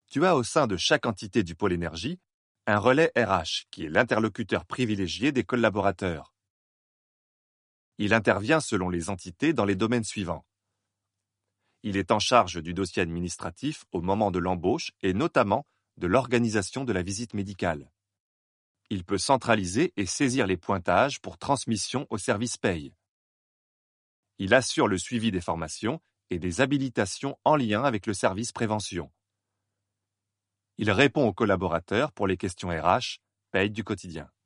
Tu as au sein de chaque entité du pôle énergie un relais RH qui est l'interlocuteur privilégié des collaborateurs. Il intervient selon les entités dans les domaines suivants. Il est en charge du dossier administratif au moment de l'embauche et notamment de l'organisation de la visite médicale. Il peut centraliser et saisir les pointages pour transmission au service paye. Il assure le suivi des formations et des habilitations en lien avec le service prévention. Il répond aux collaborateurs pour les questions RH, paye du quotidien.